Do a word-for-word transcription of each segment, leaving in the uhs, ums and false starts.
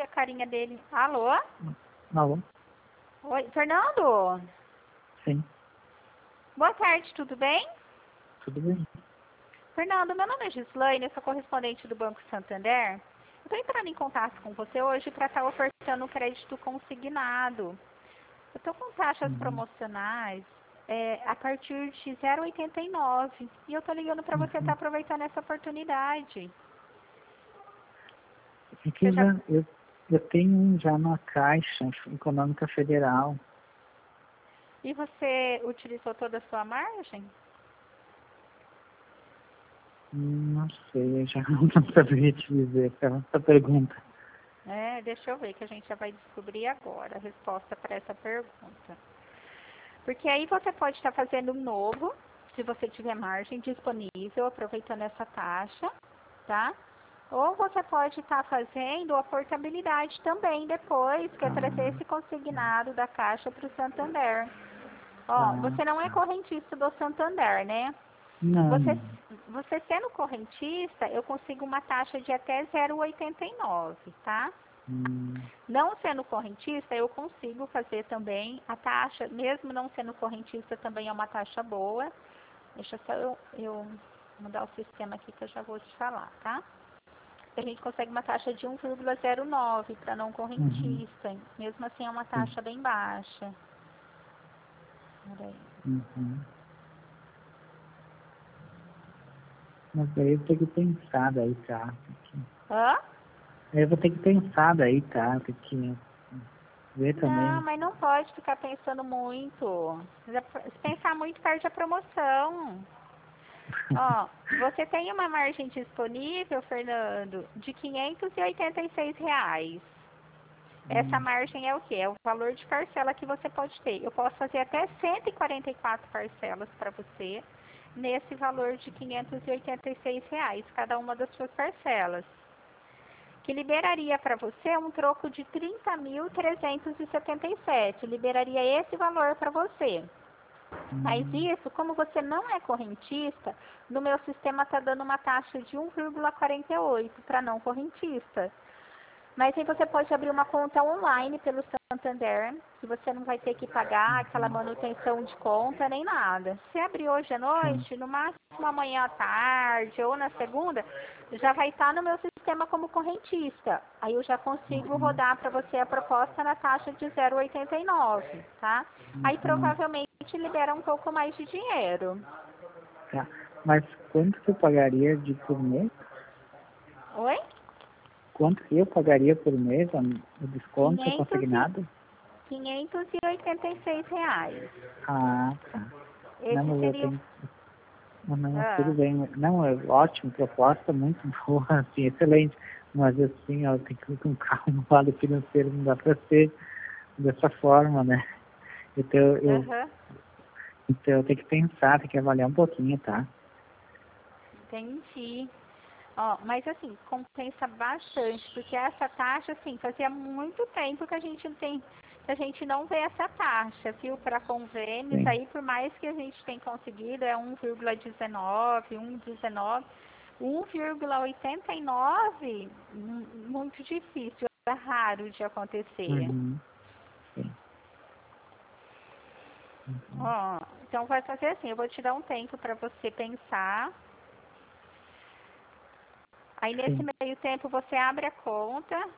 a carinha dele. Alô? Alô? Oi, Fernando? Sim, Boa tarde, tudo bem? tudo bem. Fernando, meu nome é Gislaine, eu sou correspondente do Banco Santander. Eu estou entrando em contato com você hoje para estar ofertando um crédito consignado. Eu estou com taxas Uhum. promocionais é, a partir de zero vírgula oitenta e nove e eu estou ligando para você estar Uhum. aproveitando essa oportunidade. É que Você eu já... já eu, eu tenho um já na Caixa Econômica Federal. E você utilizou toda a sua margem? Hum, Não sei, eu já não saberia te dizer essa essa pergunta. É, deixa eu ver que a gente já vai descobrir agora a resposta para essa pergunta. Porque aí você pode estar fazendo um novo, se você tiver margem disponível, aproveitando essa taxa, tá? Ou você pode estar fazendo a portabilidade também depois, que é trazer Ah, esse consignado da Caixa para o Santander. Ó, tá, você não é tá. correntista do Santander, né? Não, Você, não. você sendo correntista, eu consigo uma taxa de até zero vírgula oitenta e nove, tá? Hum, Não sendo correntista, eu consigo fazer também a taxa, mesmo não sendo correntista, também é uma taxa boa. Deixa só eu, eu mudar o sistema aqui que eu já vou te falar, tá? A gente consegue uma taxa de um vírgula zero nove para não uhum, correntista. Mesmo assim é uma sim, taxa bem baixa. Peraí. uhum. Mas daí eu vou ter que pensar daí, tá? Porque- Hã? Aí eu vou ter que pensar daí, tá? Tem que ver Não, também. mas não pode ficar pensando muito. Se pensar muito, perde a promoção. Ó, você tem uma margem disponível, Fernando, de quinhentos e oitenta e seis reais. Essa Hum, margem é o quê? É o valor de parcela que você pode ter. Eu posso fazer até cento e quarenta e quatro parcelas para você, nesse valor de quinhentos e oitenta e seis reais, cada uma das suas parcelas. Que liberaria para você um troco de trinta mil trezentos e setenta e sete. Liberaria esse valor para você. Mas hum, isso, como você não é correntista, no meu sistema está dando uma taxa de um vírgula quarenta e oito para não correntista. Mas aí você pode abrir uma conta online pelo Santander, que você não vai ter que pagar aquela uhum, manutenção de conta nem nada. Se abrir hoje à sim. noite, no máximo amanhã à tarde ou na segunda, já vai estar no meu sistema como correntista. Aí eu já consigo Uhum, rodar para você a proposta na taxa de zero vírgula oitenta e nove, tá? Aí uhum. provavelmente libera um pouco mais de dinheiro. Tá. Mas quanto que eu pagaria de por mês? Oi? Quanto que eu pagaria por mês a- o desconto quinhentos e, consignado? quinhentos e oitenta e seis reais. Ah, tá. Não, Esse mas eu seria o... tenho. Não, não, tudo Ah. bem. Não, é ótimo, proposta muito boa, assim, excelente. Mas assim, ó, tem que ir com calma, o lado financeiro não dá para ser dessa forma, né? Então eu, Aham, então eu tenho que pensar, tenho que avaliar um pouquinho, tá? entendi. Ó, mas assim, compensa bastante, porque essa taxa, assim, fazia muito tempo que a gente não tem, que a gente não vê essa taxa, viu? Para convênios, Sim. aí por mais que a gente tenha conseguido, é um vírgula dezenove, um vírgula dezenove, um vírgula oitenta e nove, hum, muito difícil, é raro de acontecer. Uhum. Sim. Uhum. Ó, então vai fazer assim, eu vou te dar um tempo para você pensar. Aí nesse Sim. meio tempo você abre a conta.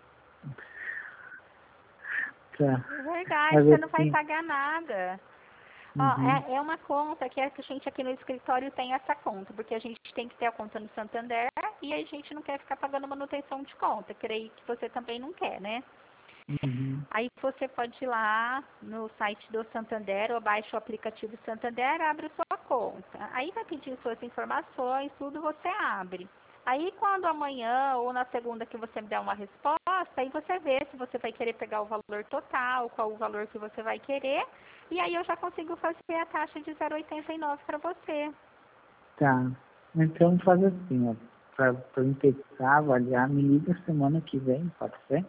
Tá. É verdade, Mas você não vai assim, pagar nada. Ó, uhum. é, é uma conta que a gente aqui no escritório tem essa conta, porque a gente tem que ter a conta no Santander e a gente não quer ficar pagando manutenção de conta. Creio que você também não quer, né? Uhum. Aí você pode ir lá no site do Santander ou baixa o aplicativo Santander, abre sua conta. Aí vai pedir suas informações, tudo você abre. Aí quando amanhã ou na segunda que você me der uma resposta, aí você vê se você vai querer pegar o valor total, qual o valor que você vai querer. E aí eu já consigo fazer a taxa de zero vírgula oitenta e nove para você. Tá. Então faz assim, ó, pra, pra eu pensar, avaliar, me liga semana que vem, pode ser?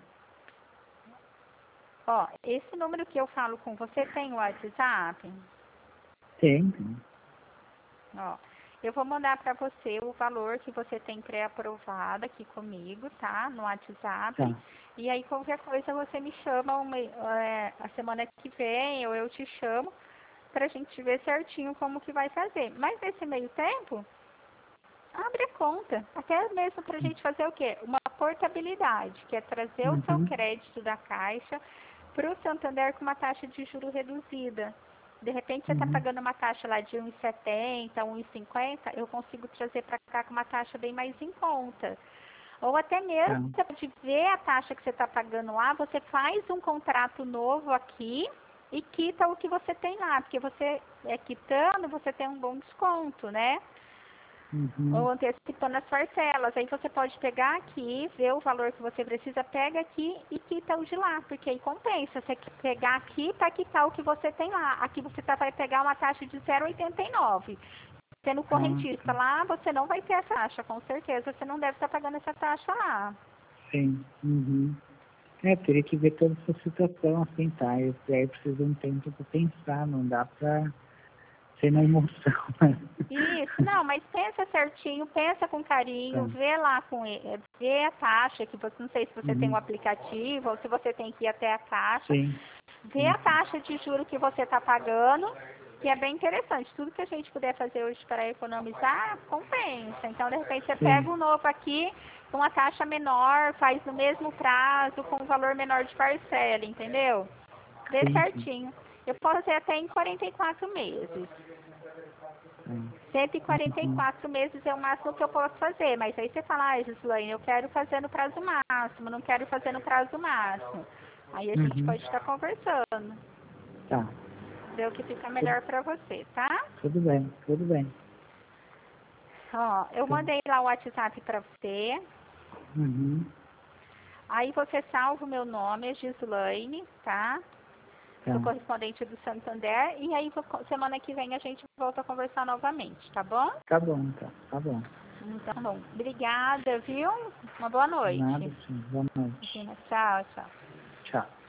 Ó, esse número que eu falo com você tem o WhatsApp? Tem, tem. Ó, Eu vou mandar para você o valor que você tem pré-aprovado aqui comigo, tá? No WhatsApp. Tá. E aí qualquer coisa você me chama uma, é, a semana que vem, ou eu te chamo, pra gente ver certinho como que vai fazer. Mas nesse meio tempo, abre a conta. Até mesmo pra gente fazer o quê? Uma portabilidade, que é trazer o seu Uhum. crédito da Caixa para o Santander com uma taxa de juro reduzida. De repente você está Uhum. pagando uma taxa lá de um vírgula setenta, um vírgula cinquenta, eu consigo trazer para cá com uma taxa bem mais em conta. Ou até mesmo, Tá. você pode ver a taxa que você está pagando lá, você faz um contrato novo aqui e quita o que você tem lá, porque você é quitando, você tem um bom desconto, né? Uhum. Ou antecipando as parcelas. Aí você pode pegar aqui, ver o valor que você precisa, pega aqui e quita o de lá, porque aí compensa. Você pegar aqui para quitar o que você tem lá. Aqui você tá, vai pegar uma taxa de zero vírgula oitenta e nove. Sendo Ah, correntista tá. lá, você não vai ter essa taxa, com certeza. Você não deve estar pagando essa taxa lá. Sim. Uhum. É, teria que ver toda essa situação, assim, tá? Eu, aí eu preciso de um tempo para pensar, não dá pra ser na emoção, né? Isso, não, mas pensa certinho, pensa com carinho, Tá. vê lá com ele, vê a taxa, que você não sei se você tem um Uhum. aplicativo ou se você tem que ir até a caixa, Sim. vê Sim, a sim. taxa de juro que você está pagando, que é bem interessante. Tudo que a gente puder fazer hoje para economizar, compensa. Então, de repente, você pega Sim. um novo aqui com uma taxa menor, faz no mesmo prazo, com um valor menor de parcela, entendeu? Vê Sim, sim. certinho. Eu posso fazer até em quarenta e quatro meses. É. cento e quarenta e Uhum. quatro meses é o máximo que eu posso fazer, mas aí você fala, ah, Gislaine, eu quero fazer no prazo máximo, não quero fazer no prazo máximo. Aí a gente Uhum. pode estar conversando, Tá. ver o que fica Tudo, melhor para você, tá? tudo bem, tudo bem. Ó, eu Então, mandei lá o WhatsApp para você, uhum. aí você salva o meu nome, é Gislaine, tá? Sou Tá. correspondente do Santander, e aí semana que vem a gente volta a conversar novamente, tá bom? Tá bom, então. Tá bom. Então, bom, obrigada, viu? Uma boa noite. Nada, sim. Boa noite. Tchau, tchau. Tchau.